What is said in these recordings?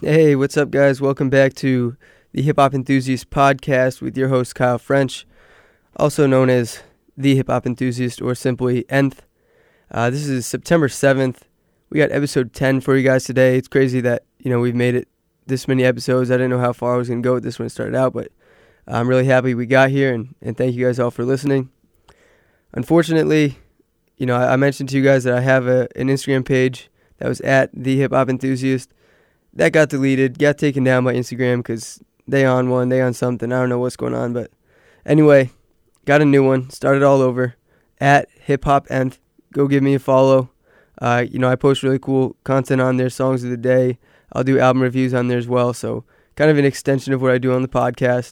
Hey, what's up, guys? Welcome back to the Hip Hop Enthusiast podcast with your host, Kyle French, also known as the Hip Hop Enthusiast or simply Nth. This is September 7th. We got episode 10 for you guys today. It's crazy that, we've made it this many episodes. I didn't know how far I was going to go with this when it started out, but I'm really happy we got here, and thank you guys all for listening. Unfortunately, I mentioned to you guys that I have an Instagram page that was at the Hip Hop Enthusiast. That got deleted, got taken down by Instagram because they on something. I don't know what's going on, but anyway, got a new one, started all over, at Hip Hop Nth. Go give me a follow. I post really cool content on there, songs of the day. I'll do album reviews on there as well, so kind of an extension of what I do on the podcast.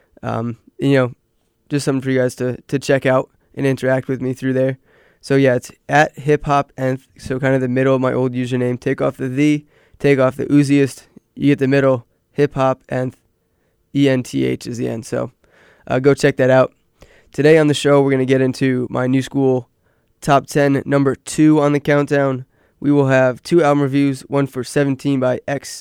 Just something for you guys to check out and interact with me through there. So yeah, it's at Hip Hop Nth, so kind of the middle of my old username. Take off the, take off the Uziest, you get the middle, Hip Hop Nth, ENTH is the end. So go check that out. Today on the show, we're going to get into my new school top 10, number 2 on the countdown. We will have 2 album reviews, one for 17 by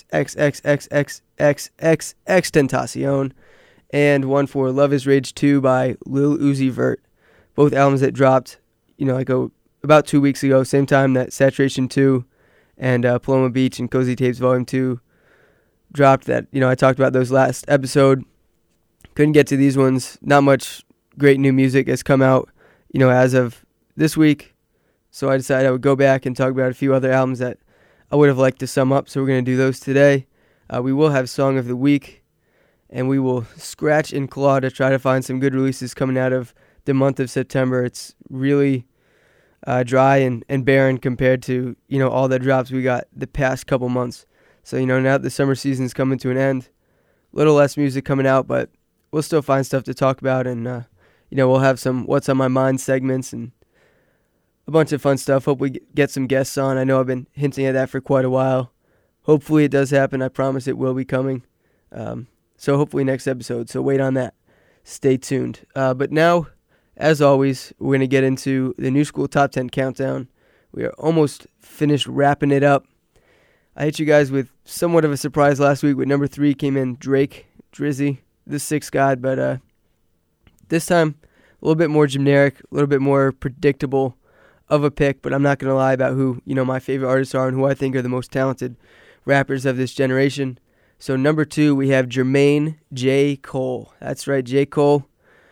XXXXXXXXXTentacion, and one for Love is Rage 2 by Lil Uzi Vert. Both albums that dropped, about 2 weeks ago, same time that Saturation 2 and Paloma Beach and Cozy Tapes Volume 2 dropped. That, I talked about those last episode. Couldn't get to these ones. Not much great new music has come out, as of this week. So I decided I would go back and talk about a few other albums that I would have liked to sum up. So we're going to do those today. We will have Song of the Week, and we will scratch and claw to try to find some good releases coming out of the month of September. It's really dry and barren compared to, all the drops we got the past couple months. So, now that the summer season's coming to an end, a little less music coming out, but we'll still find stuff to talk about, and, we'll have some What's on My Mind segments and a bunch of fun stuff. Hope we get some guests on. I know I've been hinting at that for quite a while. Hopefully it does happen. I promise it will be coming. So hopefully next episode. So wait on that. Stay tuned. But now, as always, we're going to get into the New School Top 10 Countdown. We are almost finished wrapping it up. I hit you guys with somewhat of a surprise last week. With number 3 came in Drake, Drizzy, the Sixth God. But this time, a little bit more generic, a little bit more predictable of a pick. But I'm not going to lie about who, my favorite artists are and who I think are the most talented rappers of this generation. So number 2, we have Jermaine J. Cole. That's right, J. Cole.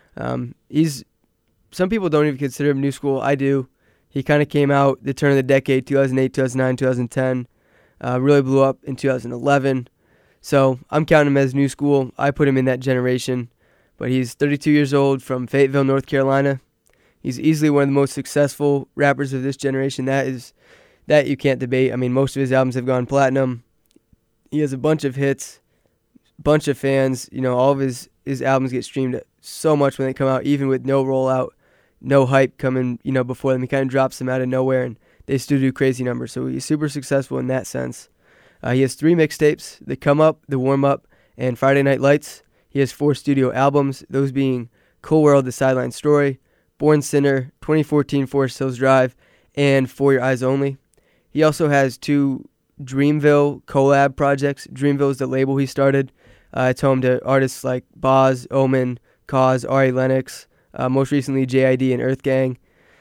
Some people don't even consider him new school. I do. He kind of came out the turn of the decade, 2008, 2009, 2010. Really blew up in 2011. So I'm counting him as new school. I put him in that generation. But he's 32 years old from Fayetteville, North Carolina. He's easily one of the most successful rappers of this generation. That you can't debate. I mean, most of his albums have gone platinum. He has a bunch of hits, bunch of fans. All of his albums get streamed so much when they come out, even with no rollout, no hype coming, before them. He kind of drops them out of nowhere, and they still do crazy numbers. So he's super successful in that sense. He has 3 mixtapes: The Come Up, The Warm Up, and Friday Night Lights. He has 4 studio albums, those being Cool World, The Sideline Story, Born Sinner, 2014 Forest Hills Drive, and For Your Eyes Only. He also has 2 Dreamville collab projects. Dreamville is the label he started. It's home to artists like Boz, Omen, Cause, Ari Lennox, most recently J.I.D. and Earth Gang.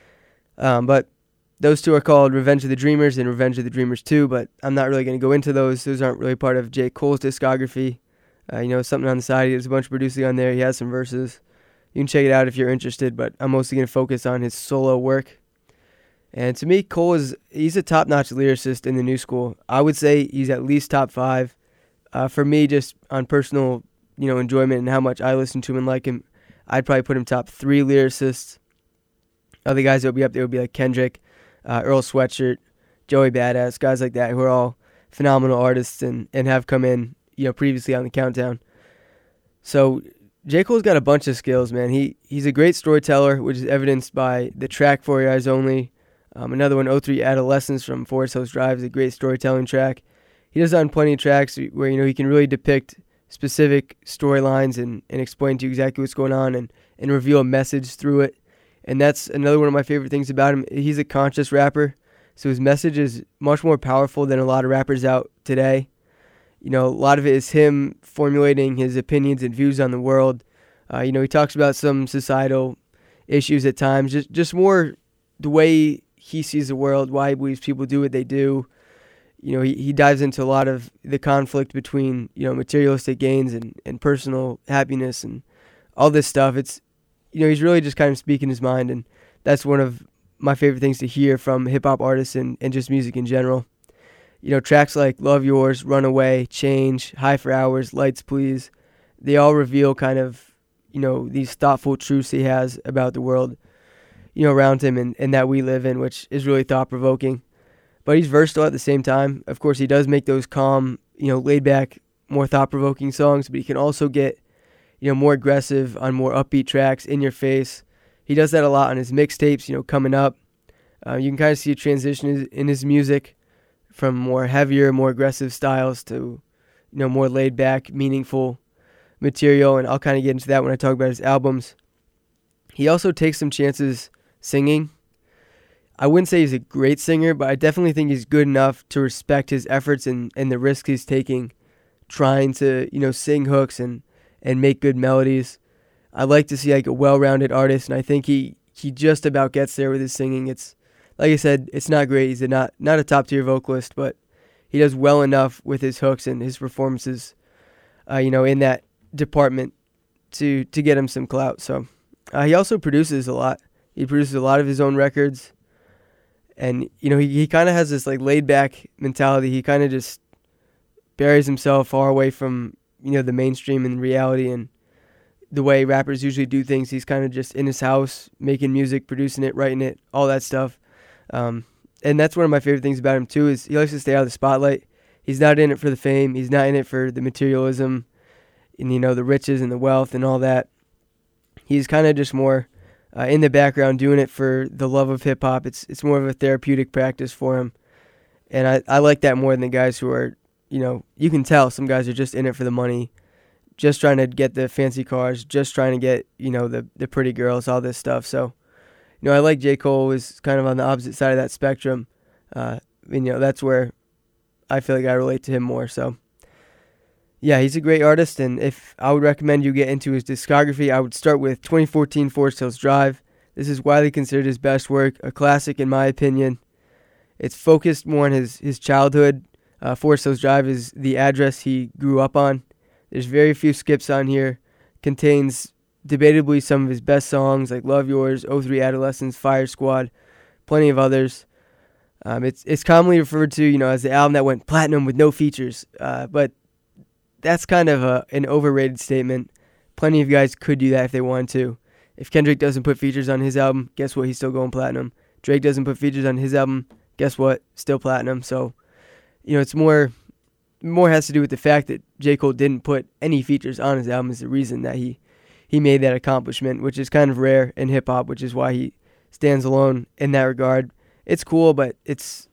But those 2 are called Revenge of the Dreamers and Revenge of the Dreamers 2, but I'm not really going to go into those. Those aren't really part of J. Cole's discography. Something on the side. He has a bunch of producing on there. He has some verses. You can check it out if you're interested, but I'm mostly going to focus on his solo work. And to me, Cole he's a top-notch lyricist in the new school. I would say he's at least top 5. For me, just on personal, enjoyment and how much I listen to him and like him, I'd probably put him top 3 lyricists. Other guys that would be up there would be like Kendrick, Earl Sweatshirt, Joey Badass, guys like that who are all phenomenal artists and have come in, previously on the countdown. So J. Cole's got a bunch of skills, man. He's a great storyteller, which is evidenced by the track For Your Eyes Only. Another one, 03 Adolescence from Forest Hills Drive, is a great storytelling track. He does that on plenty of tracks where, he can really depict specific storylines and explain to you exactly what's going on and reveal a message through it. And that's another one of my favorite things about him. He's a conscious rapper, so his message is much more powerful than a lot of rappers out today. A lot of it is him formulating his opinions and views on the world. He talks about some societal issues at times, just more the way he sees the world, why he believes people do what they do. He dives into a lot of the conflict between, materialistic gains and personal happiness and all this stuff. It's, he's really just kind of speaking his mind, and that's one of my favorite things to hear from hip-hop artists and just music in general. Tracks like Love Yours, Runaway, Change, High for Hours, Lights Please, they all reveal kind of, these thoughtful truths he has about the world, around him and that we live in, which is really thought-provoking. But he's versatile at the same time. Of course, he does make those calm, laid-back, more thought-provoking songs, but he can also get, more aggressive on more upbeat tracks, in your face. He does that a lot on his mixtapes, coming up. You can kind of see a transition in his music from more heavier, more aggressive styles to, more laid-back, meaningful material, and I'll kind of get into that when I talk about his albums. He also takes some chances singing. I wouldn't say he's a great singer, but I definitely think he's good enough to respect his efforts and the risks he's taking trying to, sing hooks and make good melodies. I like to see like a well-rounded artist, and I think he just about gets there with his singing. It's like I said, it's not great. He's not a top-tier vocalist, but he does well enough with his hooks and his performances, in that department to get him some clout. So he also produces a lot. He produces a lot of his own records. And, he kind of has this like laid back mentality. He kind of just buries himself far away from, the mainstream and reality and the way rappers usually do things. He's kind of just in his house, making music, producing it, writing it, all that stuff. And that's one of my favorite things about him too, is he likes to stay out of the spotlight. He's not in it for the fame. He's not in it for the materialism and, the riches and the wealth and all that. He's kind of just more in the background doing it for the love of hip-hop. It's more of a therapeutic practice for him. And I like that more than the guys who are, you can tell some guys are just in it for the money, just trying to get the fancy cars, just trying to get, the pretty girls, all this stuff. So, I like J. Cole is kind of on the opposite side of that spectrum. That's where I feel like I relate to him more. So, yeah, he's a great artist, and if I would recommend you get into his discography, I would start with 2014 Forest Hills Drive. This is widely considered his best work, a classic in my opinion. It's focused more on his childhood. Forest Hills Drive is the address he grew up on. There's very few skips on here. Contains debatably some of his best songs like Love Yours, '03 Adolescence, Fire Squad, plenty of others. It's commonly referred to, as the album that went platinum with no features, but that's kind of an overrated statement. Plenty of guys could do that if they wanted to. If Kendrick doesn't put features on his album, guess what? He's still going platinum. Drake doesn't put features on his album, guess what? Still platinum. So, it's more has to do with the fact that J. Cole didn't put any features on his album is the reason that he made that accomplishment, which is kind of rare in hip-hop, which is why he stands alone in that regard. It's cool, but it's,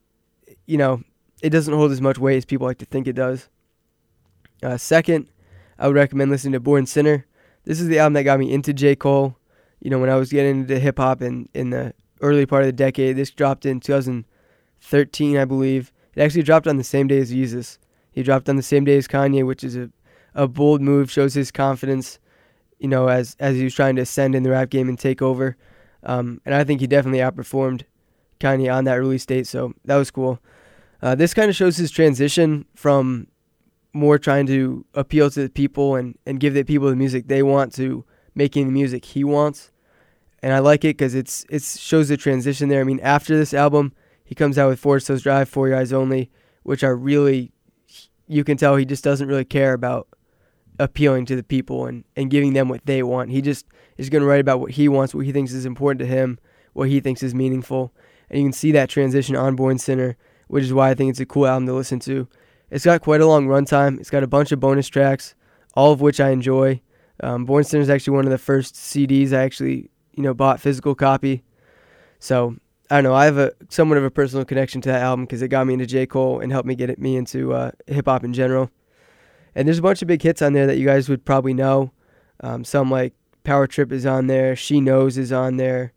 it doesn't hold as much weight as people like to think it does. Second, I would recommend listening to Born Sinner. This is the album that got me into J. Cole. When I was getting into hip-hop in the early part of the decade. This dropped in 2013, I believe. It actually dropped on the same day as Jesus. He dropped on the same day as Kanye, which is a bold move, shows his confidence, as he was trying to ascend in the rap game and take over. And I think he definitely outperformed Kanye on that release date, so that was cool. This kind of shows his transition from more trying to appeal to the people and give the people the music they want to making the music he wants. And I like it because it shows the transition there. I mean, after this album, he comes out with Forest Hills Drive, For Your Eyes Only, which are really, you can tell he just doesn't really care about appealing to the people and giving them what they want. He just is going to write about what he wants, what he thinks is important to him, what he thinks is meaningful. And you can see that transition on Born Sinner, which is why I think it's a cool album to listen to. It's got quite a long runtime. It's got a bunch of bonus tracks, all of which I enjoy. Born Sinner is actually one of the first CDs I actually, bought physical copy. So, I don't know, I have somewhat of a personal connection to that album because it got me into J. Cole and helped me get me into hip-hop in general. And there's a bunch of big hits on there that you guys would probably know. Some like Power Trip is on there. She Knows is on there.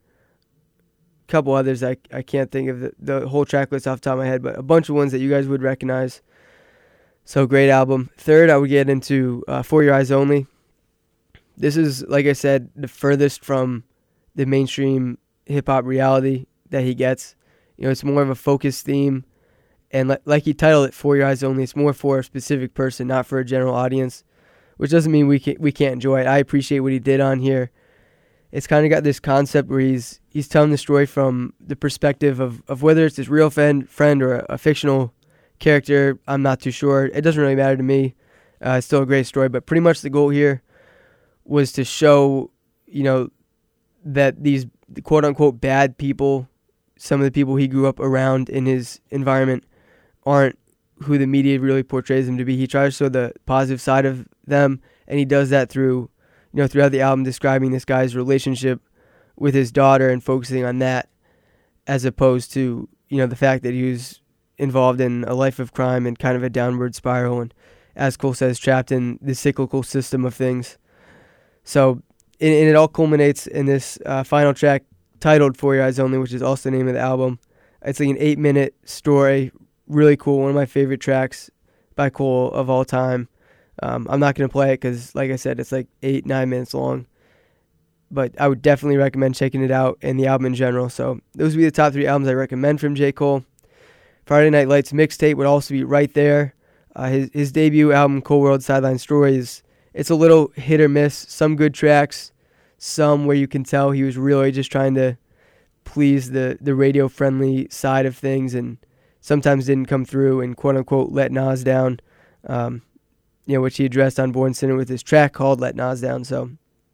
A couple others I can't think of the whole track list off the top of my head, but a bunch of ones that you guys would recognize. So great album. Third, I would get into For Your Eyes Only. This is, like I said, the furthest from the mainstream hip-hop reality that he gets. It's more of a focused theme. And like he titled it, For Your Eyes Only, it's more for a specific person, not for a general audience, which doesn't mean we can't enjoy it. I appreciate what he did on here. It's kind of got this concept where he's telling the story from the perspective of whether it's his real friend or a fictional character. I'm not too sure. It doesn't really matter to me. It's still a great story, but pretty much the goal here was to show, that these quote-unquote bad people, some of the people he grew up around in his environment, aren't who the media really portrays them to be. He tries to show the positive side of them, and he does that through, throughout the album, describing this guy's relationship with his daughter and focusing on that, as opposed to, the fact that he was involved in a life of crime and kind of a downward spiral, and as Cole says, trapped in the cyclical system of things. So, and it all culminates in this final track titled For Your Eyes Only, which is also the name of the album. It's like an 8-minute story, really cool, one of my favorite tracks by Cole of all time. I'm not going to play it because, like I said, it's like 8-9 minutes long. But I would definitely recommend checking it out and the album in general. So those would be the top 3 albums I recommend from J. Cole. Friday Night Lights mixtape would also be right there. His debut album, Cole World Sideline Stories, it's a little hit or miss. Some good tracks, some where you can tell he was really just trying to please the radio-friendly side of things and sometimes didn't come through and quote-unquote let Nas down, which he addressed on Born Sinner with his track called Let Nas Down. So,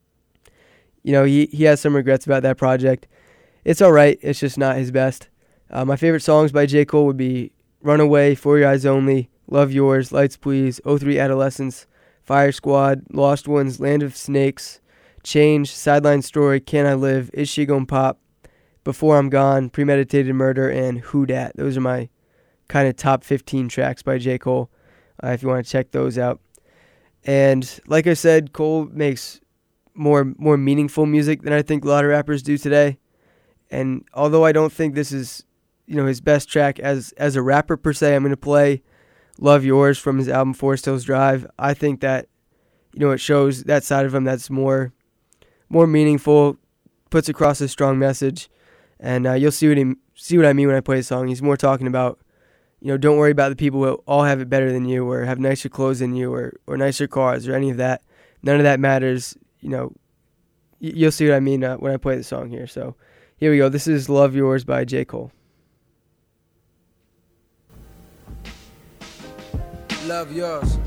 he has some regrets about that project. It's all right. It's just not his best. My favorite songs by J. Cole would be Runaway, For Your Eyes Only, Love Yours, Lights Please, 03 Adolescence, Fire Squad, Lost Ones, Land of Snakes, Change, Sideline Story, Can I Live, Is She Gon' Pop, Before I'm Gone, Premeditated Murder, and Who Dat. Those are my kind of top 15 tracks by J. Cole, if you want to check those out. And like I said, Cole makes more meaningful music than I think a lot of rappers do today. And although I don't think this is, his best track as a rapper per se, I'm going to play Love Yours from his album Forest Hills Drive. I think that, it shows that side of him that's more meaningful, puts across a strong message, and you'll see what I mean when I play the song. He's more talking about, don't worry about the people who all have it better than you or have nicer clothes than you or nicer cars or any of that. None of that matters. You'll see what I mean when I play the song here. So here we go. This is Love Yours by J. Cole. Love yours.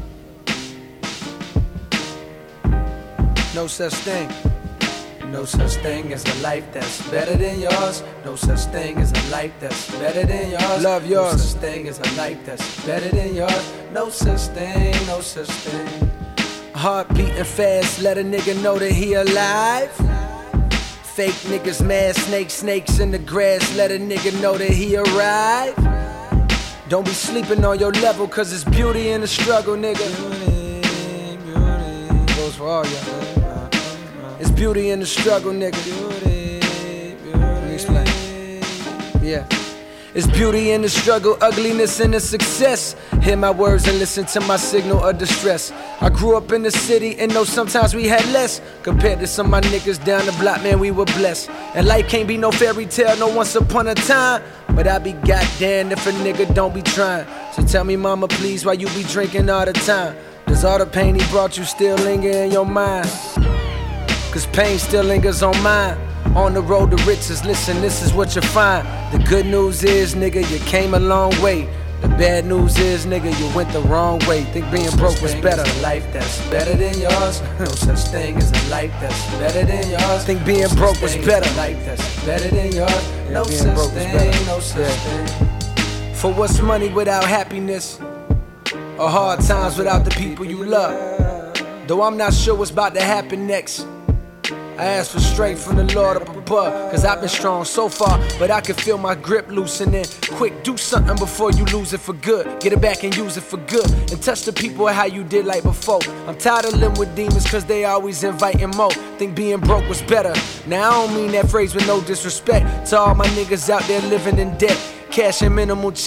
No such thing. No such thing as a life that's better than yours. No such thing as a life that's better than yours. Love yours. No such thing as a life that's better than yours. No such thing, no such thing. Heart beating fast, let a nigga know that he alive. Fake niggas mad, snakes in the grass, let a nigga know that he arrived. Don't be sleeping on your level, cause it's beauty in the struggle, nigga. Beauty. Goes for all y'all. It's beauty in the struggle, nigga. Let me explain. Yeah. It's beauty in the struggle, ugliness in the success. Hear my words and listen to my signal of distress. I grew up in the city and know sometimes we had less. Compared to some of my niggas down the block, man, we were blessed. And life can't be no fairy tale, no once upon a time. But I be goddamn if a nigga don't be trying. So tell me, mama, please, why you be drinking all the time? Does all the pain he brought you still linger in your mind? Cause pain still lingers on mine. On the road to riches, listen, this is what you find. The good news is, nigga, you came a long way. The bad news is, nigga, you went the wrong way. Think being broke was better. A life that's better than yours. No such thing as a life that's better than yours. Think being broke was better. A life that's better than yours. No such thing, no such thing. For what's money without happiness? Or hard times without the people you love? Though I'm not sure what's about to happen next. I ask for strength from the Lord up above, cause I've been strong so far, but I can feel my grip loosening. Quick, do something before you lose it for good. Get it back and use it for good, and touch the people how you did like before. I'm tired of living with demons cause they always inviting more. Think being broke was better. Now I don't mean that phrase with no disrespect to all my niggas out there living in debt, cashing minimal checks,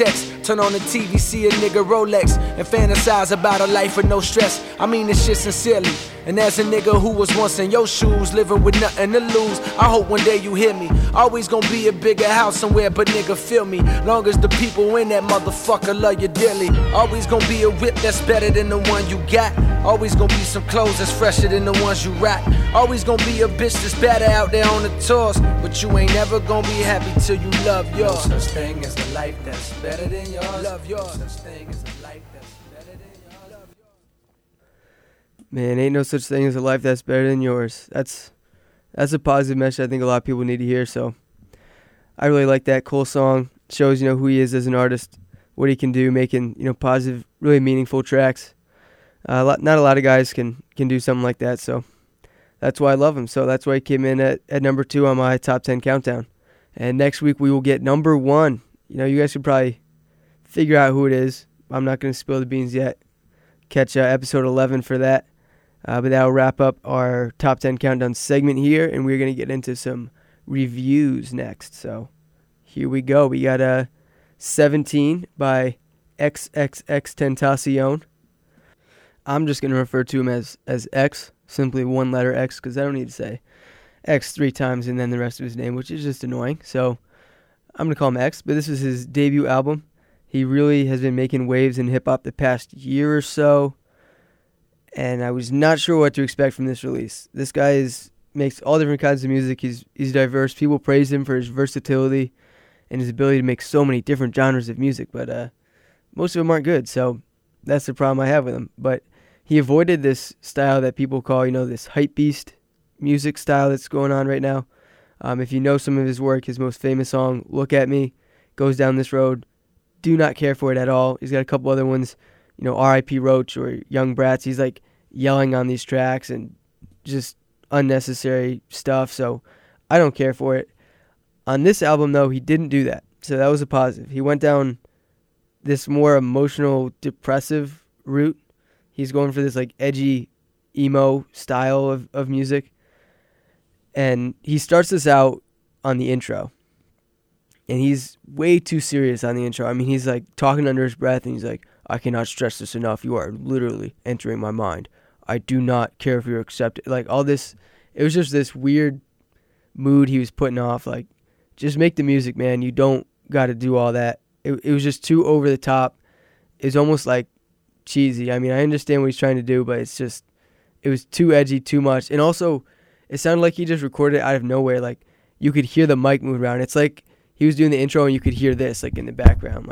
Turn on the TV, see a nigga Rolex, and fantasize about a life with no stress. I mean this shit sincerely. And as a nigga who was once in your shoes, living with nothing to lose, I hope one day you hear me. Always gonna be a bigger house somewhere, but nigga feel me. Long as the people in that motherfucker love you dearly. Always gonna be a whip that's better than the one you got. Always gonna be some clothes that's fresher than the ones you rock. Always gonna be a bitch that's better out there on the tours. But you ain't never gonna be happy till you love yours. No such thing as a life that's better than yours. Love yours. No such thing as a life that's better than yours. Love yours. Man, ain't no such thing as a life that's better than yours. That's a positive message I think a lot of people need to hear. So I really like that. Cool song. Shows, who he is as an artist, what he can do, making, positive, really meaningful tracks. Not a lot of guys can do something like that, so that's why I love him. So that's why he came in at number 2 on my top 10 countdown. And next week we will get number 1. You guys should probably figure out who it is. I'm not going to spill the beans yet. Catch episode 11 for that. But that will wrap up our top 10 countdown segment here, and we're going to get into some reviews next. So here we go. We got 17 by XXXTentacion. I'm just going to refer to him as X, simply one letter X, because I don't need to say X 3 times and then the rest of his name, which is just annoying. So I'm going to call him X, but this is his debut album. He really has been making waves in hip-hop the past year or so, and I was not sure what to expect from this release. This guy makes all different kinds of music. He's diverse. People praise him for his versatility and his ability to make so many different genres of music, but most of them aren't good, so that's the problem I have with him. But he avoided this style that people call, this hype beast music style that's going on right now. If you know some of his work, his most famous song, Look at Me, goes down this road. Do not care for it at all. He's got a couple other ones, R.I.P. Roach or Young Brats. He's like yelling on these tracks and just unnecessary stuff, so I don't care for it. On this album, though, he didn't do that, so that was a positive. He went down this more emotional, depressive route. He's going for this like edgy, emo style of music. And he starts this out on the intro. And he's way too serious on the intro. I mean, he's like talking under his breath and he's like, I cannot stress this enough. You are literally entering my mind. I do not care if you're accepted. Like all this, it was just this weird mood he was putting off. Like, just make the music, man. You don't got to do all that. It was just too over the top. It's almost like cheesy. I mean, I understand what he's trying to do, but it was too edgy, too much. And also, it sounded like he just recorded it out of nowhere. Like, you could hear the mic move around. It's like he was doing the intro and you could hear this, like, in the background.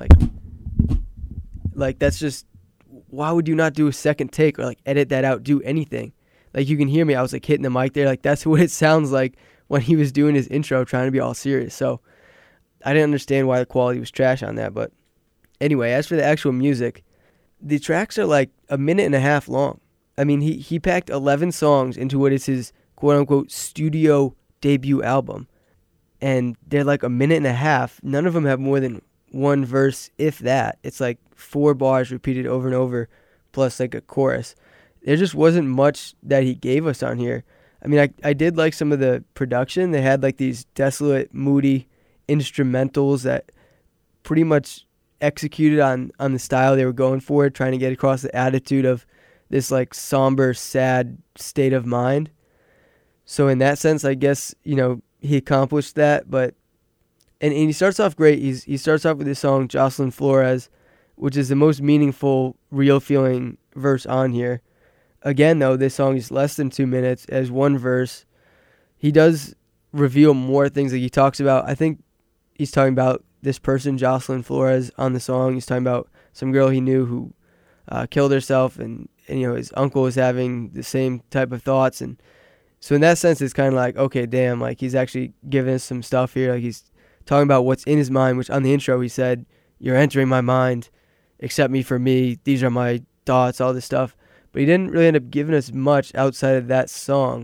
Like that's just, why would you not do a second take or, like, edit that out, do anything? Like, you can hear me. I was, like, hitting the mic there. Like, that's what it sounds like when he was doing his intro, trying to be all serious. So, I didn't understand why the quality was trash on that. But anyway, as for the actual music, the tracks are like a minute and a half long. I mean, he packed 11 songs into what is his quote-unquote studio debut album. And they're like a minute and a half. None of them have more than one verse, if that. It's like 4 bars repeated over and over, plus like a chorus. There just wasn't much that he gave us on here. I mean, I did like some of the production. They had like these desolate, moody instrumentals that pretty much executed on the style they were going for, trying to get across the attitude of this like somber, sad state of mind. So in that sense, I guess, he accomplished that. But and he starts off great. He starts off with this song Jocelyn Flores, which is the most meaningful, real feeling verse on here. Again, though, this song is less than 2 minutes as one verse. He does reveal more things that he talks about. I think he's talking about this person, Jocelyn Flores, on the song. He's talking about some girl he knew who killed herself, and his uncle was having the same type of thoughts. And so in that sense, it's kind of like, okay, damn, like he's actually giving us some stuff here. Like he's talking about what's in his mind, which on the intro he said, you're entering my mind, accept me for me, these are my thoughts, all this stuff. But he didn't really end up giving us much outside of that song.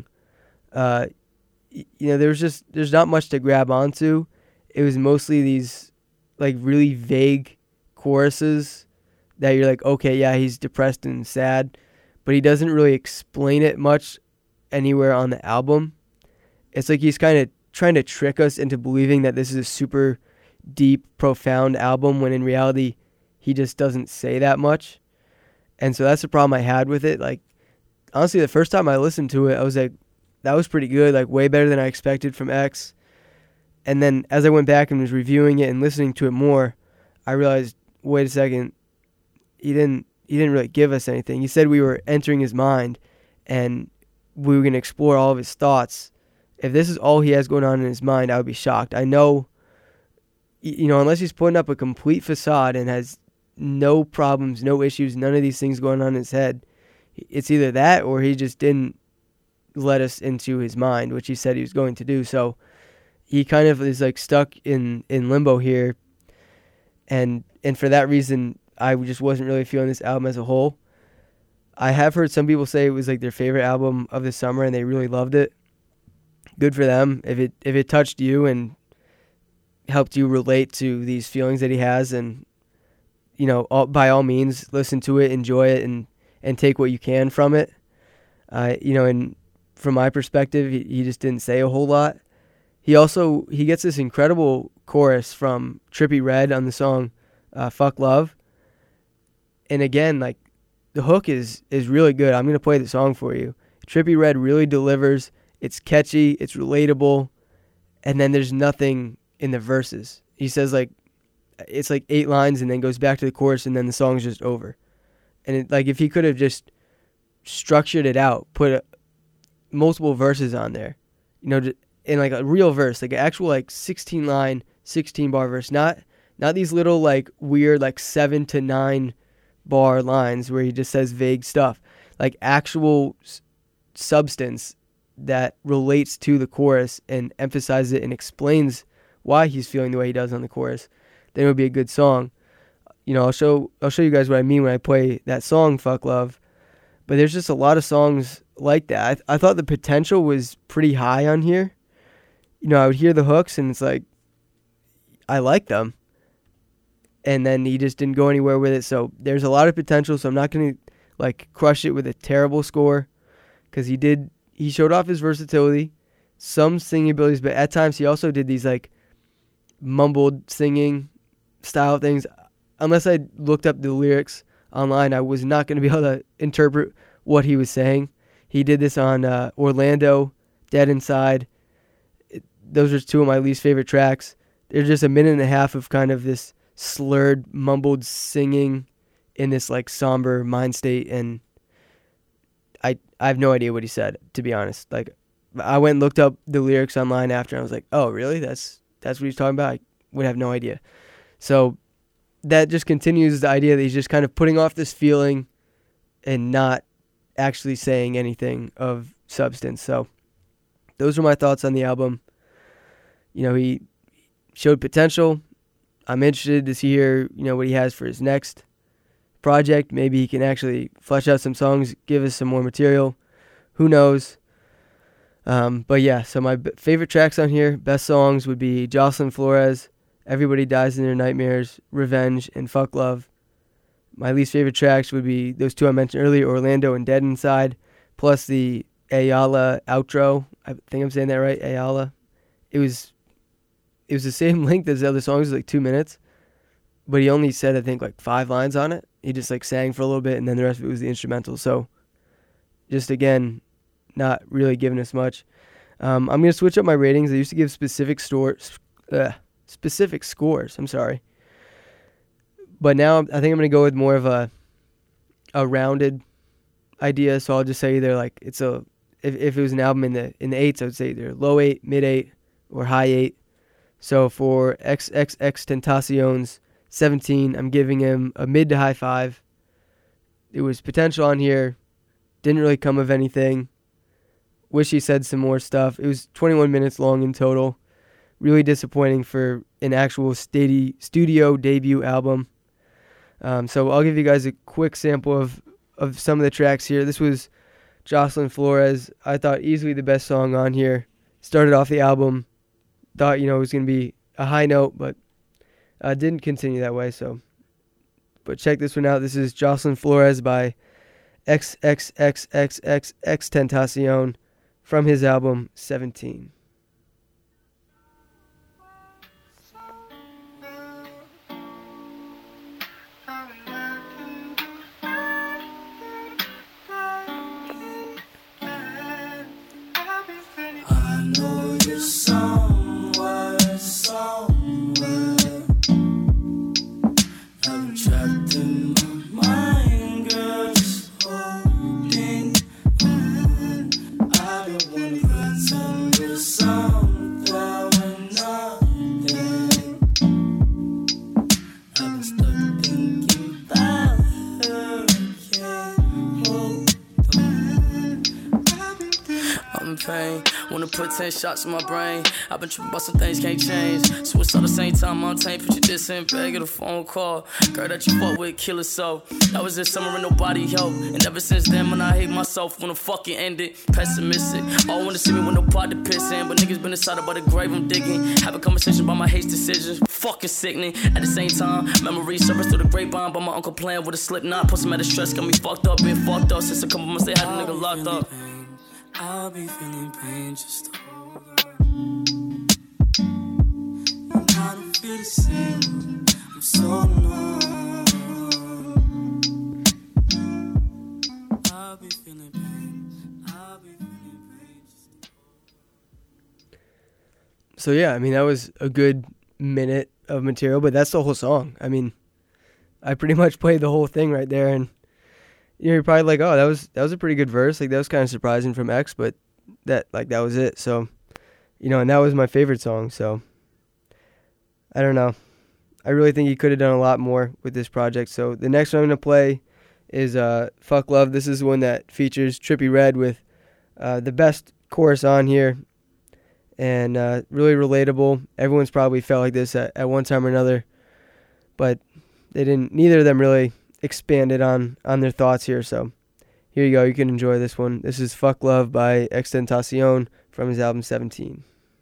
There's not much to grab onto. It was mostly these like really vague choruses that you're like, okay, yeah, he's depressed and sad, but he doesn't really explain it much anywhere on the album. It's like he's kind of trying to trick us into believing that this is a super deep, profound album, when in reality he just doesn't say that much. And so that's the problem I had with it. Like, honestly, the first time I listened to it, I was like, that was pretty good, like way better than I expected from X. And then as I went back and was reviewing it and listening to it more, I realized, wait a second, he didn't really give us anything. He said we were entering his mind and we were going to explore all of his thoughts. If this is all he has going on in his mind, I would be shocked. I know, unless he's putting up a complete facade and has no problems, no issues, none of these things going on in his head, it's either that or he just didn't let us into his mind, which he said he was going to do. So he kind of is like stuck in limbo here. And for that reason, I just wasn't really feeling this album as a whole. I have heard some people say it was like their favorite album of the summer and they really loved it. Good for them. If it touched you and helped you relate to these feelings that he has, and by all means, listen to it, enjoy it, and take what you can from it. And from my perspective, he just didn't say a whole lot. He gets this incredible chorus from Trippie Redd on the song Fuck Love. And again, like, the hook is really good. I'm going to play the song for you. Trippie Redd really delivers. It's catchy, it's relatable, and then there's nothing in the verses. He says it's like 8 lines and then goes back to the chorus and then the song's just over. And if he could have just structured it out, put multiple verses on there, in like a real verse, like an actual 16-line, 16-bar verse, not these little weird 7 to 9 bar lines where he just says vague stuff, like actual substance that relates to the chorus and emphasizes it and explains why he's feeling the way he does on the chorus, then it would be a good song. I'll show you guys what I mean when I play that song, Fuck Love. But there's just a lot of songs like that. I thought the potential was pretty high on here. I would hear the hooks and it's like, I like them. And then he just didn't go anywhere with it. So there's a lot of potential. So I'm not going to crush it with a terrible score, because he showed off his versatility, some singing abilities, but at times he also did these mumbled singing style things. Unless I looked up the lyrics online, I was not going to be able to interpret what he was saying. He did this on Orlando, Dead Inside. Those are 2 of my least favorite tracks. They're just a minute and a half of kind of this slurred, mumbled singing in this somber mind state, and I have no idea what he said, to be honest. I went and looked up the lyrics online after, and I was like, oh, really? That's what he's talking about? I would have no idea. So that just continues the idea that he's just kind of putting off this feeling and not actually saying anything of substance. So those are my thoughts on the album. He showed potential. I'm interested to hear, what he has for his next project. Maybe he can actually flesh out some songs, give us some more material. Who knows? But yeah, so my favorite tracks on here, best songs, would be Jocelyn Flores, Everybody Dies in Their Nightmares, Revenge, and Fuck Love. My least favorite tracks would be those 2 I mentioned earlier, Orlando and Dead Inside, plus the Ayala outro. I think I'm saying that right, Ayala. It was the same length as the other songs, 2 minutes, but he only said, I think, 5 lines on it. He just sang for a little bit, and then the rest of it was the instrumental. So just, again, not really giving us much. I'm going to switch up my ratings. I used to give specific scores. But now I think I'm going to go with more of a rounded idea. So I'll just say either if it was an album in the 8s, I would say either low 8, mid 8, or high 8. So for XXXTentacion's 17, I'm giving him a mid to high 5. There was potential on here. Didn't really come of anything. Wish he said some more stuff. It was 21 minutes long in total. Really disappointing for an actual studio debut album. So I'll give you guys a quick sample of some of the tracks here. This was Jocelyn Flores. I thought easily the best song on here. Started off the album. Thought, it was going to be a high note, but didn't continue that way. So, but check this one out. This is Jocelyn Flores by XXXXXXTentacion from his album 17. pain. Wanna put 10 shots in my brain. I've been tripping about some things can't change. Suicide the same time, Montaigne. Put your diss in bag, get a phone call. Girl that you fuck with, kill herself. That was this summer and nobody helped. And ever since then, when I hate myself, wanna fucking end it. Pessimistic. All wanna see me with no pot to piss in. But niggas been inside about the grave I'm digging. Have a conversation about my hate decisions. Fucking sickening. At the same time, memories surface through the grapevine. But my uncle playing with a slip knot. Put some out of stress, got me fucked up, been fucked up. Since a couple months they had a nigga locked up. I'll be feeling pain, just hold on. And I don't feel the same. I'm so numb. I'll be feeling pain. I'll be feeling pain. So yeah, I mean, that was a good minute of material, but that's the whole song. I mean, I pretty much played the whole thing right there, and you're probably like, oh, that was a pretty good verse. Like, that was kind of surprising from X, but that was it. So, and that was my favorite song. So, I don't know. I really think he could have done a lot more with this project. So, the next one I'm going to play is Fuck Love. This is one that features Trippie Redd with the best chorus on here, and really relatable. Everyone's probably felt like this at one time or another, but neither of them really expanded on their thoughts here. So here you go. You can enjoy this one. This is Fuck Love by XXXTentacion from his album 17.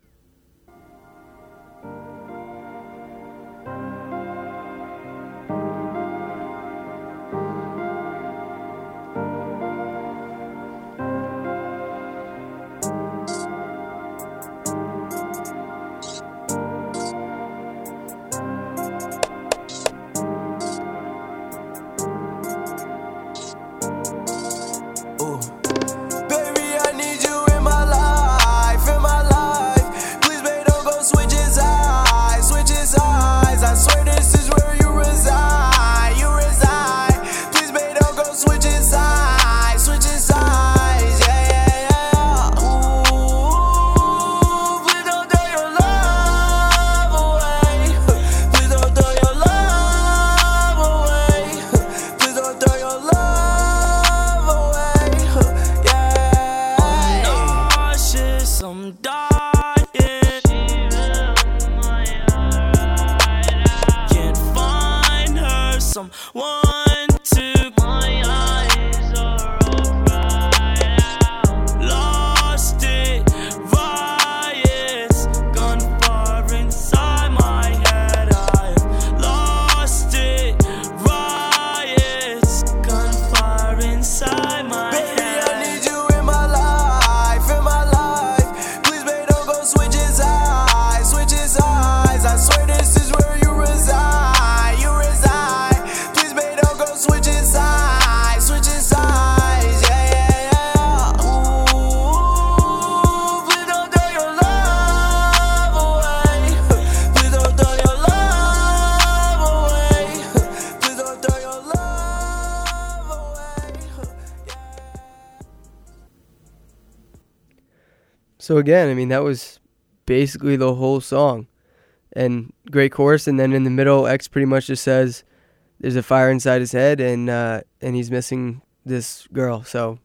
So again, I mean, that was basically the whole song, and great chorus. And then in the middle, X pretty much just says there's a fire inside his head, and he's missing this girl. So,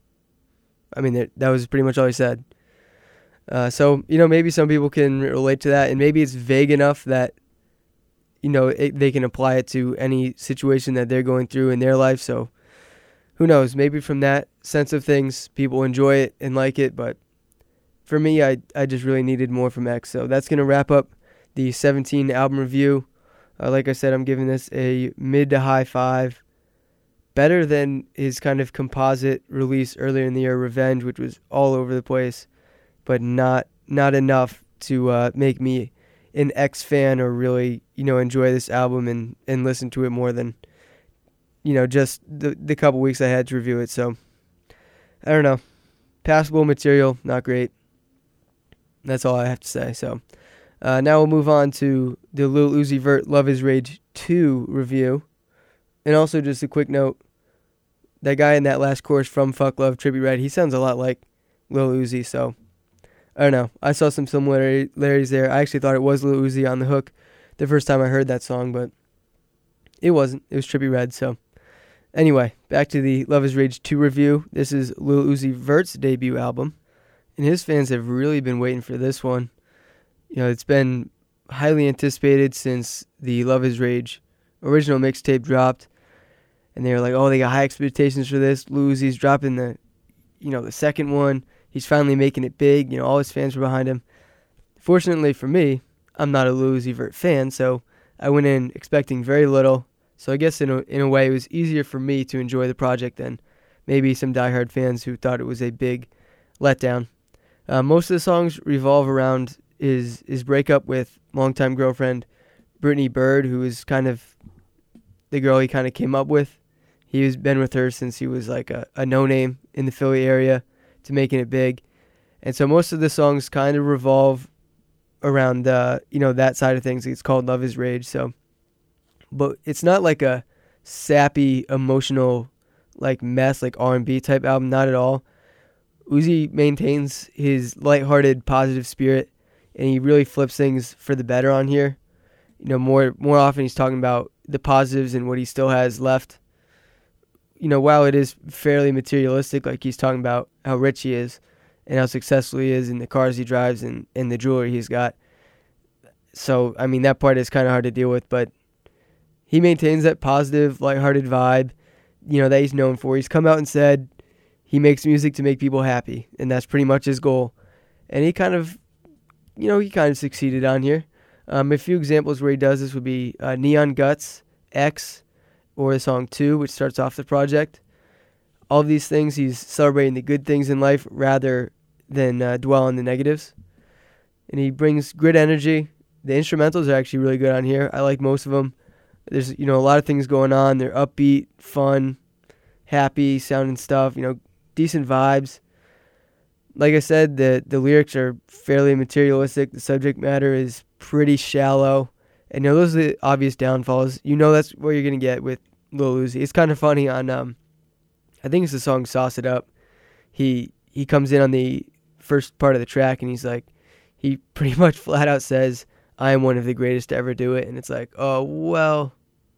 I mean, that was pretty much all he said. So, maybe some people can relate to that, and maybe it's vague enough that, they can apply it to any situation that they're going through in their life. So, who knows? Maybe from that sense of things, people enjoy it and like it, but for me, I just really needed more from X. So that's going to wrap up the 17 album review. Like I said, I'm giving this a mid to high 5. Better than his kind of composite release earlier in the year, Revenge, which was all over the place, but not enough to make me an X fan or really, enjoy this album and listen to it more than, just the couple weeks I had to review it. So, I don't know. Passable material, not great. That's all I have to say. So now we'll move on to the Lil Uzi Vert Love Is Rage 2 review. And also just a quick note, that guy in that last chorus from Fuck Love, Trippie Redd, he sounds a lot like Lil Uzi. So I don't know. I saw some similarities there. I actually thought it was Lil Uzi on the hook the first time I heard that song, but it wasn't. It was Trippie Redd. So anyway, back to the Love Is Rage 2 review. This is Lil Uzi Vert's debut album. and his fans have really been waiting for this one. You know, it's been highly anticipated since the Love Is Rage original mixtape dropped, and they were like, oh, they got high expectations for this. Lil Uzi's dropping the second one. He's finally making it big. You know, all his fans were behind him. Fortunately for me, I'm not a Lil Uzi Vert fan, so I went in expecting very little. So I guess in a way it was easier for me to enjoy the project than maybe some diehard fans who thought it was a big letdown. Most of the songs revolve around his breakup with longtime girlfriend Brittany Bird, who is kind of the girl he kind of came up with. He's been with her since he was like a no-name in the Philly area to making it big. And so most of the songs kind of revolve around that side of things. It's called Love Is Rage. So, but it's not like a sappy, emotional, like mess, like R&B type album. Not at all. Uzi maintains his lighthearted, positive spirit, and he really flips things for the better on here. You know, more often he's talking about the positives and what he still has left. You know, while it is fairly materialistic, like he's talking about how rich he is and how successful he is and the cars he drives and the jewelry he's got. So, I mean, that part is kind of hard to deal with, but he maintains that positive, lighthearted vibe, you know, that he's known for. He's come out and said he makes music to make people happy, and that's pretty much his goal. And he kind of succeeded on here. A few examples where he does this would be Neon Guts, X, or the song 2, which starts off the project. All of these things, he's celebrating the good things in life rather than dwell on the negatives. And he brings good energy. The instrumentals are actually really good on here. I like most of them. There's, a lot of things going on. They're upbeat, fun, happy sounding stuff, decent vibes. Like I said, the lyrics are fairly materialistic. The subject matter is pretty shallow. And those are the obvious downfalls. That's what you're going to get with Lil Uzi. It's kind of funny on, I think it's the song Sauce It Up. He comes in on the first part of the track and he's like, he pretty much flat out says, I am one of the greatest to ever do it. And it's like, oh, well,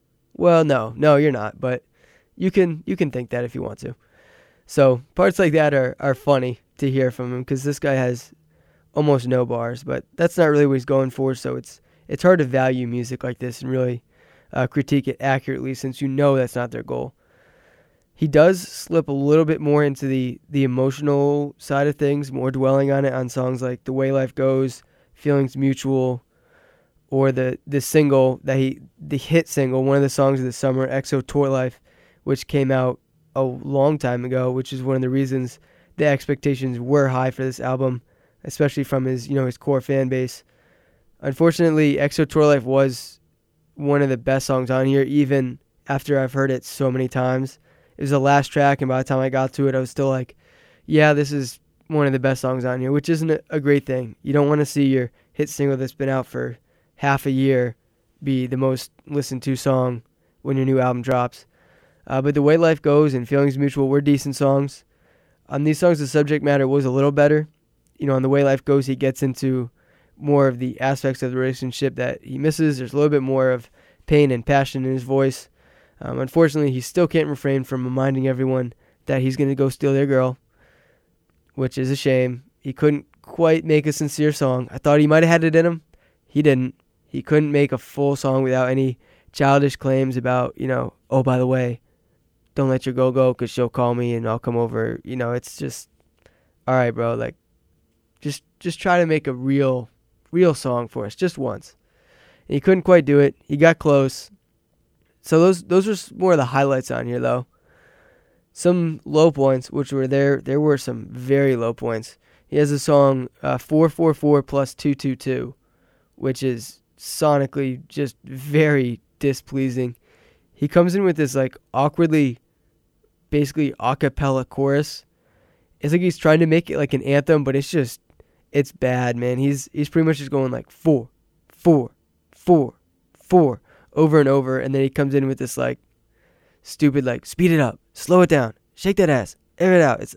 no, you're not. But you can think that if you want to. So parts like that are funny to hear from him because this guy has almost no bars. But that's not really what he's going for. So it's hard to value music like this and really critique it accurately since that's not their goal. He does slip a little bit more into the emotional side of things, more dwelling on it on songs like The Way Life Goes, Feelings Mutual, or the single the hit single, one of the songs of the summer, EXO Tour Life, which came out a long time ago, which is one of the reasons the expectations were high for this album, especially from his core fan base. Unfortunately, EXO Tour Life was one of the best songs on here, even after I've heard it so many times. It was the last track, and by the time I got to it, I was still like, yeah, this is one of the best songs on here, which isn't a great thing. You don't want to see your hit single that's been out for half a year be the most listened to song when your new album drops. But The Way Life Goes and Feelings Mutual were decent songs. On these songs, the subject matter was a little better. On The Way Life Goes, he gets into more of the aspects of the relationship that he misses. There's a little bit more of pain and passion in his voice. Unfortunately, he still can't refrain from reminding everyone that he's going to go steal their girl, which is a shame. He couldn't quite make a sincere song. I thought he might have had it in him. He didn't. He couldn't make a full song without any childish claims about, oh, by the way, don't let your girl go because she'll call me and I'll come over. It's just, all right, bro, like, just try to make a real song for us just once. And he couldn't quite do it. He got close. So those are more of the highlights on here, though. Some low points, which were there were some very low points. He has a song 444 plus 222, which is sonically just very displeasing. He comes in with this like awkwardly, basically a cappella chorus. It's like he's trying to make it like an anthem, but it's bad, man. He's pretty much just going like 4, 4, 4, 4 over and over, and then he comes in with this like stupid like speed it up, slow it down, shake that ass, air it out. It's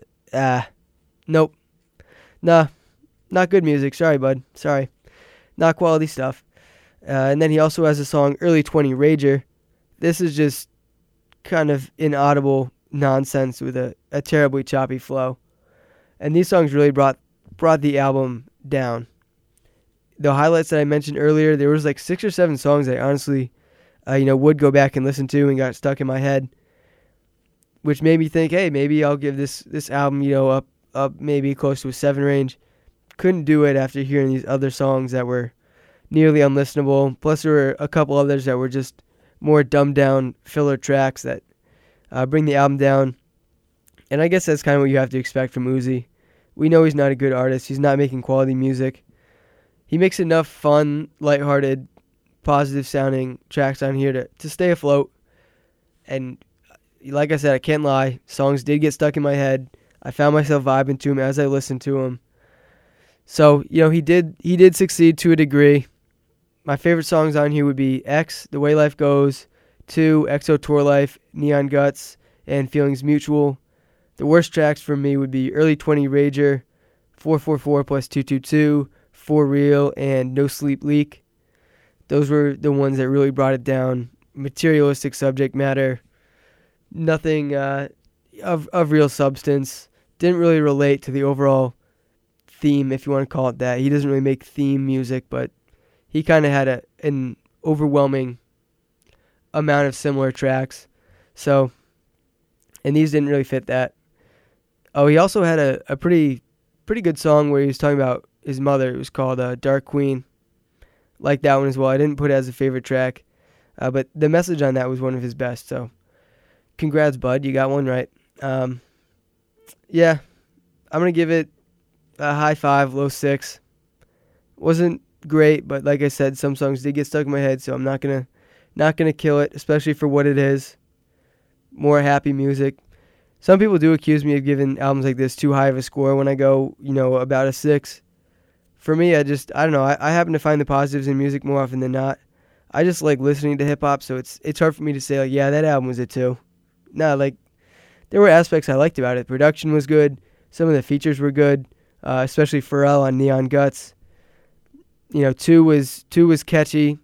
nope. Nah, not good music. Sorry, bud. Sorry. Not quality stuff. And then he also has a song Early 20 Rager. This is just kind of inaudible nonsense with a terribly choppy flow. And these songs really brought brought the album down. The highlights that I mentioned earlier, there was like 6 or 7 songs I honestly, would go back and listen to and got stuck in my head, which made me think, hey, maybe I'll give this album, up maybe close to a 7 range. Couldn't do it after hearing these other songs that were nearly unlistenable. Plus, there were a couple others that were just more dumbed down filler tracks that bring the album down. And I guess that's kind of what you have to expect from Uzi. We know he's not a good artist. He's not making quality music. He makes enough fun, lighthearted, positive-sounding tracks on here to stay afloat. And like I said, I can't lie. Songs did get stuck in my head. I found myself vibing to him as I listened to him. So, he did succeed to a degree. My favorite songs on here would be X, The Way Life Goes, 2, XO Tour Life, Neon Guts, and Feelings Mutual. The worst tracks for me would be Early 20 Rager, 444 plus 222, For Real, and No Sleep Leak. Those were the ones that really brought it down. Materialistic subject matter. Nothing of real substance. Didn't really relate to the overall theme, if you want to call it that. He doesn't really make theme music, but he kind of had an overwhelming amount of similar tracks. So, and these didn't really fit that. Oh, he also had a pretty good song where he was talking about his mother. It was called Dark Queen. Like that one as well. I didn't put it as a favorite track, but the message on that was one of his best. So, congrats, bud. You got one right. Yeah, I'm going to give it a high 5, low 6. Wasn't great, but like I said, some songs did get stuck in my head, so I'm not gonna kill it, especially for what it is. More happy music. Some people do accuse me of giving albums like this too high of a score when I go, about a 6. For me, I don't know. I happen to find the positives in music more often than not. I just like listening to hip-hop, so it's hard for me to say, like, yeah, that album was a 2. No, like, there were aspects I liked about it. Production was good. Some of the features were good, especially Pharrell on Neon Guts. 2 was catchy,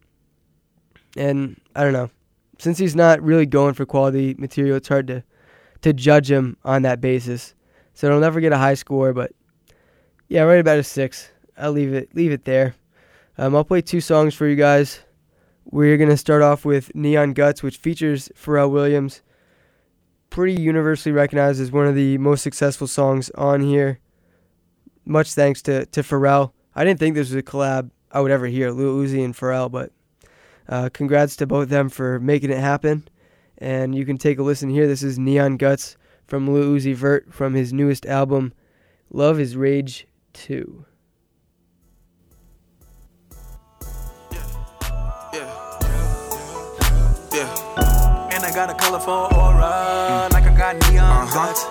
and I don't know. Since he's not really going for quality material, it's hard to judge him on that basis. So it'll never get a high score, but yeah, right about a 6. I'll leave it there. I'll play 2 songs for you guys. We're gonna start off with Neon Guts, which features Pharrell Williams. Pretty universally recognized as one of the most successful songs on here. Much thanks to Pharrell. I didn't think this was a collab I would ever hear, Lil Uzi and Pharrell, but congrats to both of them for making it happen. And you can take a listen here. This is Neon Guts from Lil Uzi Vert from his newest album, Love is Rage 2. And I got a colorful aura, like I got neon guts.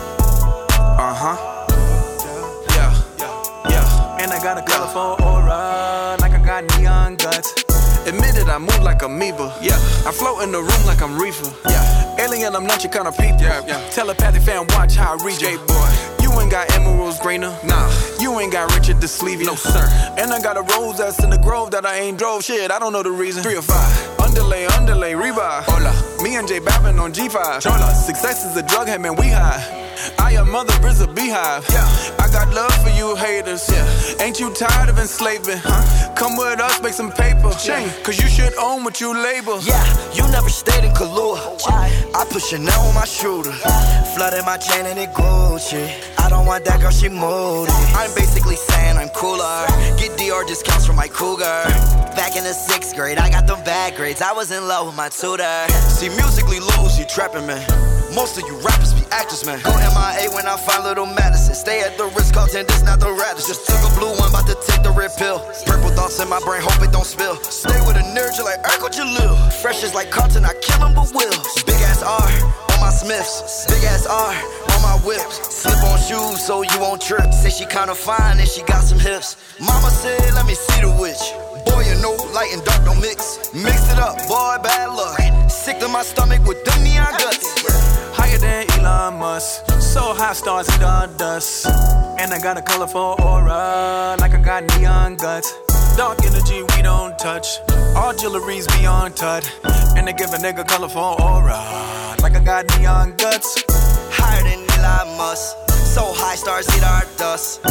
And I got a colorful aura, like I got neon guts. Admitted I move like amoeba. Yeah, I float in the room like I'm reefer. Yeah, alien, I'm not your kind of people. Yeah. Telepathic fan, watch how I read you. Boy, you ain't got emeralds greener. Nah, you ain't got Richard the Sleevey. No sir. And I got a rose that's in the grove that I ain't drove. Shit, I don't know the reason. 3 or 5. Underlay, revive. Hola. Me and J Babin on G5. Chola. Success is a drug, hey man, we high. I am mother is a beehive. Yeah, I got love for you haters. Yeah, ain't you tired of enslaving? Huh? Come with us, make some paper. Yeah. Cause you should own what you label. Yeah, you never stayed in Kahlua. I put Chanel on my shooter. Flooded my chain and it Gucci. I don't want that girl, she moody. I'm basically saying I'm cooler. Get DR discounts from my cougar. Back in the 6th grade, I got them bad grades. I was in love with my tutor. See, musically lose, you trapping, man. Most of you rappers be actors, man. Go MIA when I find little Madison. Stay at the Ritz-Carlton, this not the Radisson. Just took a blue one, about to take the red pill. Purple thoughts in my brain, hope it don't spill. Stay with a nerd, you like Urkel Jalil. Fresh is like Carlton, I kill him but will. Big ass R on my Smiths. Big ass R on my whips. Slip on shoes so you won't trip. Say she kinda fine and she got some hips. Mama said, let me see the witch. Boy, you know, light and dark don't mix. Mix it up, boy, bad luck. Sick to my stomach with them neon guts. Higher than Elon Musk, so high stars eat all dust. And I got a colorful aura, like I got neon guts. Dark energy we don't touch, all jewelry's beyond tut. And they give a nigga colorful aura, like I got neon guts. Higher than Elon Musk, so high stars eat our dust.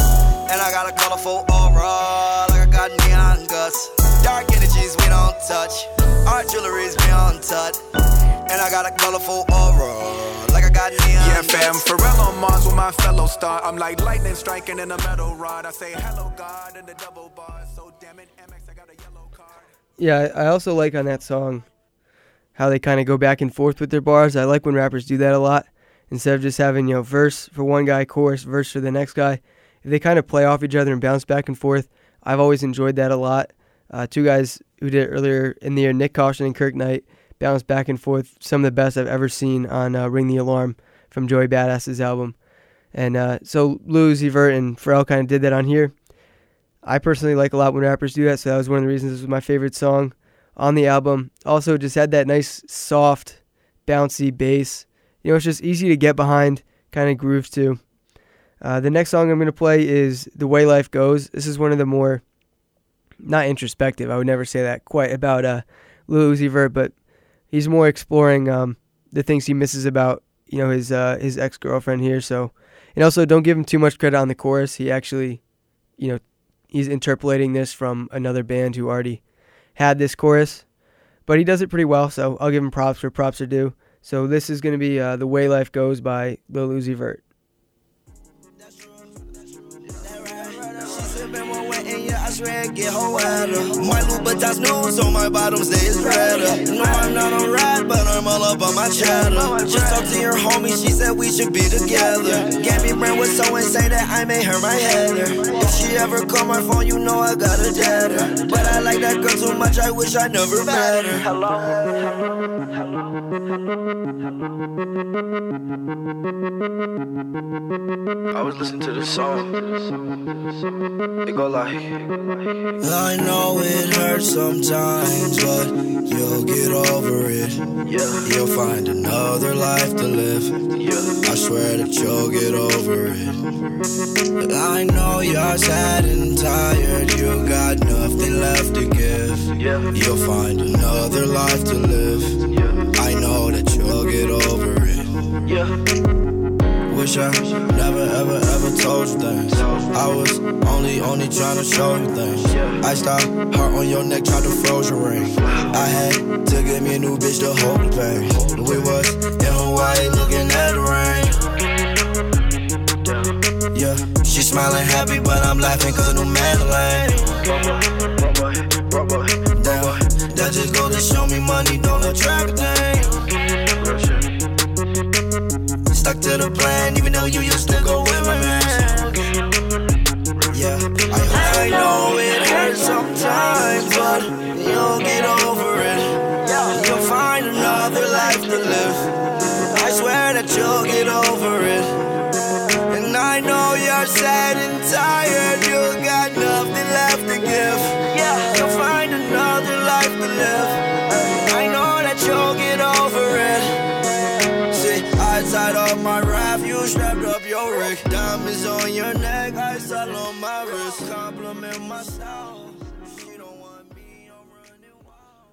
And I got a colorful aura, like I got neon guts. Dark energies we don't touch, our jewelry's beyond touch. And I got a colorful aura, like I got neon Yeah, guts. fam, Pharrell on Mars with my fellow star. I'm like lightning striking in a metal rod. I say hello, God, in the double bar. So damn it, Amex, I got a yellow card. Yeah, I also like on that song how they kind of go back and forth with their bars. I like when rappers do that a lot. Instead of just having, verse for one guy, chorus, verse for the next guy. If they kind of play off each other and bounce back and forth, I've always enjoyed that a lot. Two guys who did it earlier in the year, Nick Caution and Kirk Knight, bounced back and forth. Some of the best I've ever seen on Ring the Alarm from Joey Badass's album. And so Lil Uzi Vert and Pharrell kind of did that on here. I personally like a lot when rappers do that, so that was one of the reasons this was my favorite song on the album. Also, just had that nice, soft, bouncy bass. It's just easy to get behind, kind of groove to. The next song I'm going to play is The Way Life Goes. This is one of the more, not introspective, I would never say that quite about Lil Uzi Vert, but he's more exploring the things he misses about, his ex-girlfriend here. So, and also don't give him too much credit on the chorus. He actually, he's interpolating this from another band who already had this chorus, but he does it pretty well, so I'll give him props where props are due. So this is going to be The Way Life Goes by Lil Uzi Vert. I swear I get her wetter. My Louboutins new, so my bottom stays redder. No, I'm not a rat, but I'm all up on my cheddar. Just talked to your homie, she said we should be together. Gabby Brand was so insane that I made her my header. If she ever call my phone, I got a deader. But I like that girl too much, I wish I never met her. I was listening to the song. It go like, I know it hurts sometimes, but you'll get over it. yeah, You'll find another life to live. yeah, I swear that you'll get over it. But I know you're sad and tired. You got nothing left to give. yeah, You'll find another life to live. yeah, I know that you'll get over it. yeah. Wish I never ever told you things. I was only trying to show you things. I stopped, heart on your neck, tried to froze your ring. I had to get me a new bitch to hold the pain. We was in Hawaii looking at the rain. Yeah, she smiling happy, but I'm laughing cause a new Madeline. Damn, that just go to show me money don't attract a thing. Stuck to the plan, even though you used to go with my man. Yeah, I know it hurts sometimes, but you'll get over it. You'll find another life to live. I swear that you'll get over it. And I know you're sad and tired, you got nothing left to give. You'll find another life to live. I know that you'll get over it. I tied up my raft, you strapped up your rig. Diamonds on your neck, ice all on my wrist. Compliment myself. She don't want me, I'm running wild.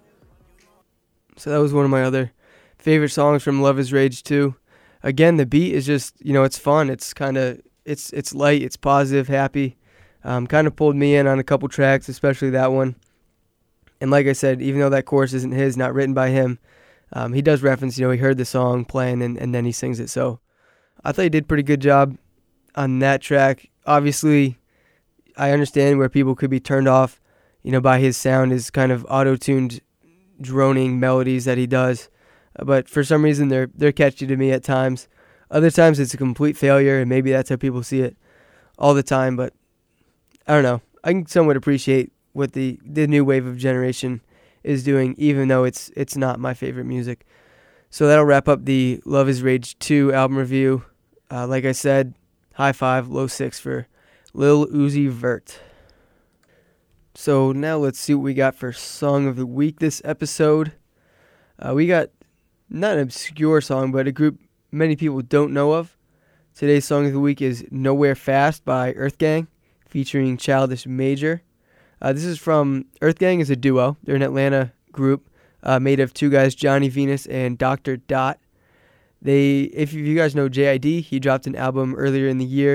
So that was one of my other favorite songs from Love Is Rage 2. Again, the beat is just, it's fun. It's kind of, it's light, it's positive, happy. Kind of pulled me in on a couple tracks, especially that one. And like I said, even though that chorus isn't his, not written by him, he does reference, he heard the song playing and then he sings it. So I thought he did a pretty good job on that track. Obviously, I understand where people could be turned off, by his sound, his kind of auto-tuned droning melodies that he does. But for some reason, they're catchy to me at times. Other times, it's a complete failure, and maybe that's how people see it all the time. But I don't know. I can somewhat appreciate what the new wave of generation is doing, even though it's not my favorite music. So that'll wrap up the Love Is Rage 2 album review. Like I said, high 5, low 6 for Lil Uzi Vert. So now let's see what we got for Song of the Week this episode. We got not an obscure song, but a group many people don't know of. Today's Song of the Week is Nowhere Fast by Earth Gang, featuring Childish Major. This is from Earth Gang is a duo. They're an Atlanta group made of two guys, Johnny Venus and Dr. Dot. If you guys know JID, he dropped an album earlier in the year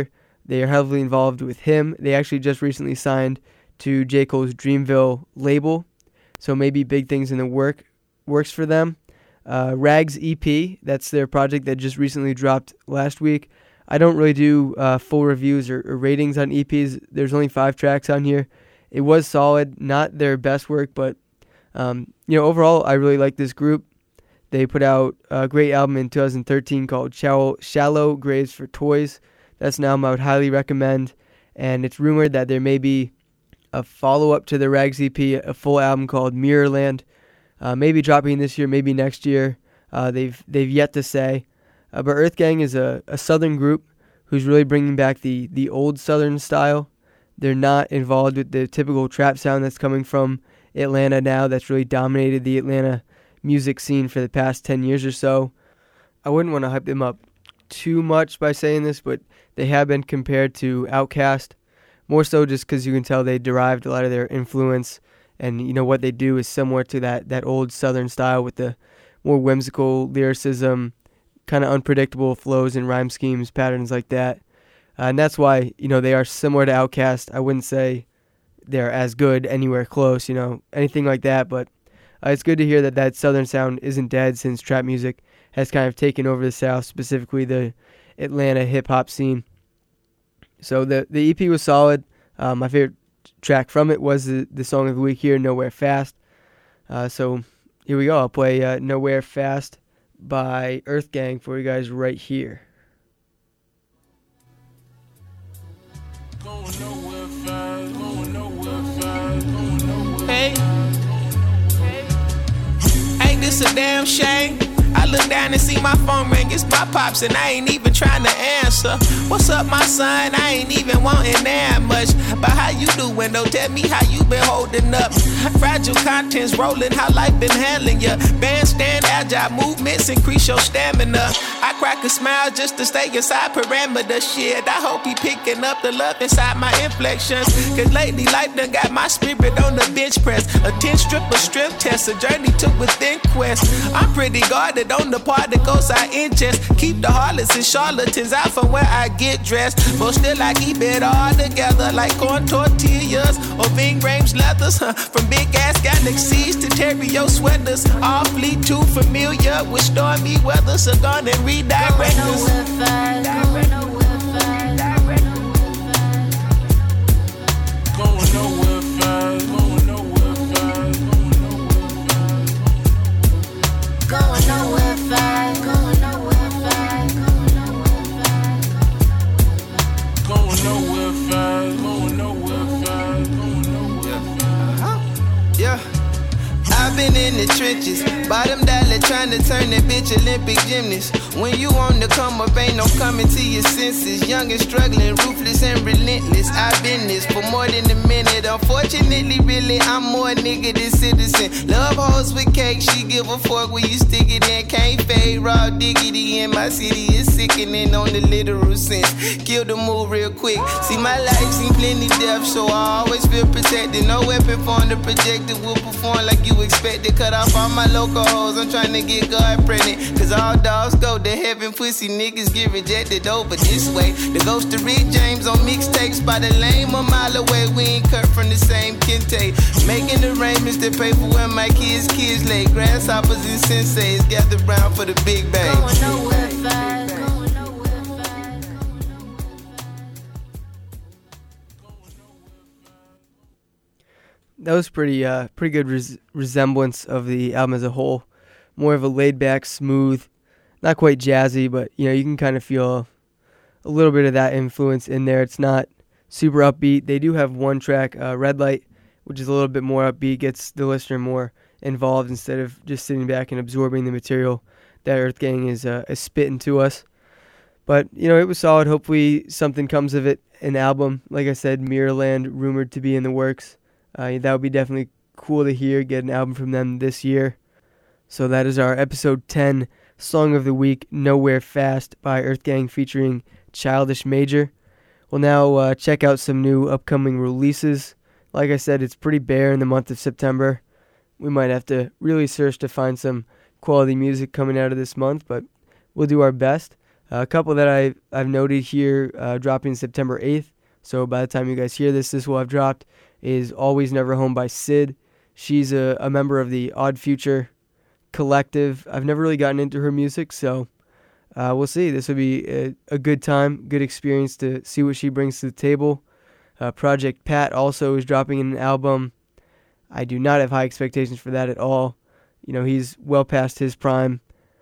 They are heavily involved with him. They actually just recently signed to J. Cole's Dreamville label, so maybe big things in the works for them. Rags EP, that's their project that just recently dropped last week. I don't really do full reviews or ratings on EPs. There's only 5 tracks on here. It was solid, not their best work, but overall, I really like this group. They put out a great album in 2013 called Shallow Graves for Toys. That's an album I would highly recommend, and it's rumored that there may be a follow-up to the Rags EP, a full album called Mirrorland, maybe dropping this year, maybe next year. They've yet to say. But Earth Gang is a southern group who's really bringing back the old southern style. They're not involved with the typical trap sound that's coming from Atlanta now, that's really dominated the Atlanta music scene for the past 10 years or so. I wouldn't want to hype them up too much by saying this, but they have been compared to Outkast, more so just because you can tell they derived a lot of their influence, and what they do is similar to that old southern style with the more whimsical lyricism, kind of unpredictable flows and rhyme schemes, patterns like that. And that's why, they are similar to Outkast. I wouldn't say they're as good anywhere close, anything like that, but it's good to hear that southern sound isn't dead, since trap music has kind of taken over the South, specifically the Atlanta hip-hop scene. So the EP was solid. My favorite track from it was the song of the week here, Nowhere Fast. So here we go. I'll play Nowhere Fast by Earth Gang for you guys right here. Hey, ain't this a damn shame? I look down and see my phone ring, it's my pops and I ain't even trying to answer. What's up, my son? I ain't even wanting that much. But how you doing though? Tell me how you been holding up. Fragile contents rolling, how life been handling ya. Bandstand, agile movements, increase your stamina. I crack a smile just to stay inside parameter. Shit, I hope he picking up the love inside my inflections. Cause lately life done got my spirit on the bench press. A 10 stripper strip test, a journey to within quest. I'm pretty guarded on the particles I ingest. Keep the harlots and charlatans out from where I get dressed. But still I keep it all together like corn tortillas or Ving Rhames leathers. From big ass galaxies to Terrio sweaters. Awfully too familiar with stormy weather. So gone and redirect us. Going nowhere fast. Going nowhere fast. Going nowhere fast. Going nowhere fast. Going nowhere fast. Going nowhere fast. Going nowhere fast. Yeah. I've been in the trenches, bottom dollar trying to turn that bitch Olympic gymnast. When you on the come up, ain't no coming to your senses. Young and struggling, ruthless and relentless. I've been this for more than a minute. Unfortunately, really, I'm more nigga than citizen. Love hoes with cake, she give a fork where you stick it in. Can't fade, raw diggity in my city is sickening on the literal sense. Kill the mood real quick. See, my life seen plenty death, so I always feel protected. No weapon form the projected will perform like you expected. Cut off all my local hoes, I'm trying to get God pregnant. Cause all dogs go to heaven, pussy niggas get rejected over this way. The ghost of Rick James on mixtapes by the lane a mile away. We ain't cut from the same kente. Making arrangements to pay for when my kids lay. Grasshoppers and senseis gather round for the big bang. Going nowhere fast. Going nowhere fast. That was pretty good resemblance of the album as a whole. More of a laid-back, smooth, not quite jazzy, but you can kind of feel a little bit of that influence in there. It's not super upbeat. They do have one track, Red Light, which is a little bit more upbeat, gets the listener more involved instead of just sitting back and absorbing the material that Earth Gang is spitting to us. But, it was solid. Hopefully something comes of it, an album. Like I said, Mirrorland rumored to be in the works. That would be definitely cool to hear, get an album from them this year. So that is our episode 10 Song of the Week, Nowhere Fast by Earth Gang featuring Childish Major. We'll now check out some new upcoming releases. Like I said, it's pretty bare in the month of September. We might have to really search to find some quality music coming out of this month, but we'll do our best. A couple that I've noted here dropping September 8th. So by the time you guys hear this will have dropped, is Always Never Home by Syd. She's a member of the Odd Future collective. I've never really gotten into her music, so we'll see. This will be a good time, good experience to see what she brings to the table. Project Pat also is dropping an album. I do not have high expectations for that at all. You know, he's well past his prime.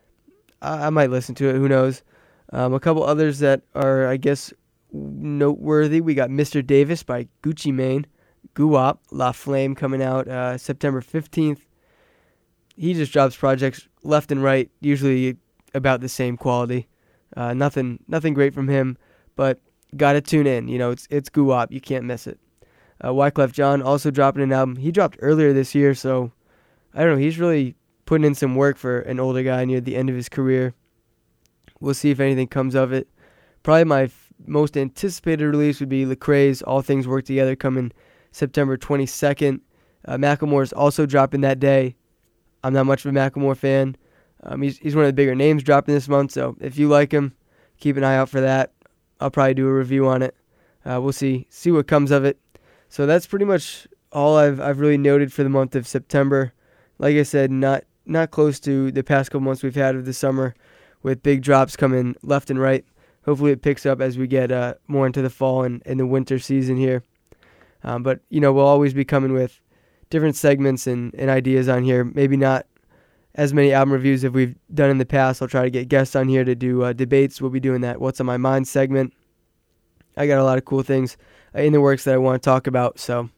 I might listen to it, who knows. A couple others that are, I guess, noteworthy. We got Mr. Davis by Gucci Mane, Guwap, La Flame coming out September 15th. He just drops projects left and right, usually about the same quality. Nothing great from him, but gotta tune in. You know, it's Guwap. You can't miss it. Wyclef Jean also dropping an album. He dropped earlier this year, so I don't know. He's really putting in some work for an older guy near the end of his career. We'll see if anything comes of it. Probably my most anticipated release would be Lecrae's All Things Work Together coming September 22nd. Macklemore's also dropping that day. I'm not much of a Macklemore fan. He's one of the bigger names dropping this month, so if you like him, keep an eye out for that. I'll probably do a review on it. We'll see what comes of it. So that's pretty much all I've really noted for the month of September. Like I said, not close to the past couple months we've had of the summer, with big drops coming left and right. Hopefully it picks up as we get more into the fall and the winter season here. But, you know, we'll always be coming with different segments and ideas on here. Maybe not as many album reviews as we've done in the past. I'll try to get guests on here to do debates. We'll be doing that What's on My Mind segment. I got a lot of cool things in the works that I want to talk about. So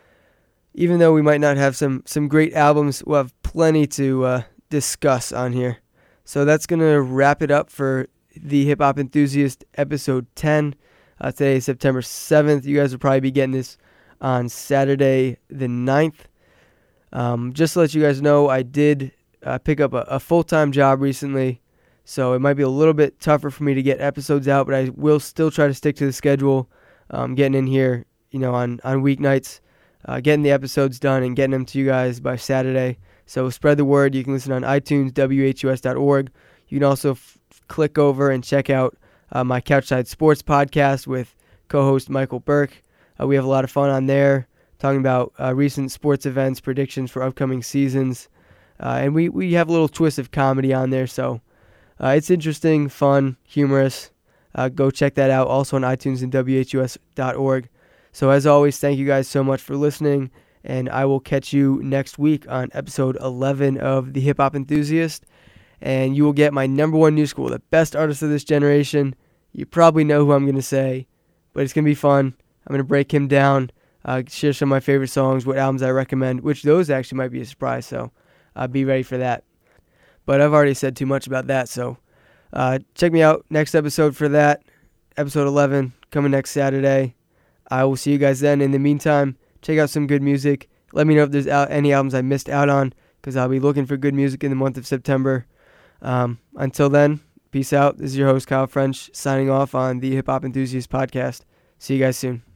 even though we might not have some great albums, we'll have plenty to discuss on here. So that's going to wrap it up for the Hip Hop Enthusiast episode 10. Today is September 7th. You guys will probably be getting this on Saturday the 9th. Just to let you guys know, I did pick up a full-time job recently, so it might be a little bit tougher for me to get episodes out, but I will still try to stick to the schedule, getting in here, you know, on weeknights, getting the episodes done and getting them to you guys by Saturday. So spread the word. You can listen on iTunes, WHUS.org. You can also click over and check out my Couchside Sports podcast with co-host Michael Burke. We have a lot of fun on there, talking about recent sports events, predictions for upcoming seasons. And we have a little twist of comedy on there, so it's interesting, fun, humorous. Go check that out, also on iTunes and WHUS.org. So as always, thank you guys so much for listening, and I will catch you next week on episode 11 of The Hip Hop Enthusiast. And you will get my number one new school, the best artist of this generation. You probably know who I'm going to say, but it's going to be fun. I'm going to break him down, share some of my favorite songs, what albums I recommend, which those actually might be a surprise, so be ready for that. But I've already said too much about that, so check me out next episode for that. Episode 11 coming next Saturday. I will see you guys then. In the meantime, check out some good music. Let me know if there's any albums I missed out on, because I'll be looking for good music in the month of September. Until then, peace out. This is your host, Kyle French, signing off on the Hip Hop Enthusiast podcast. See you guys soon.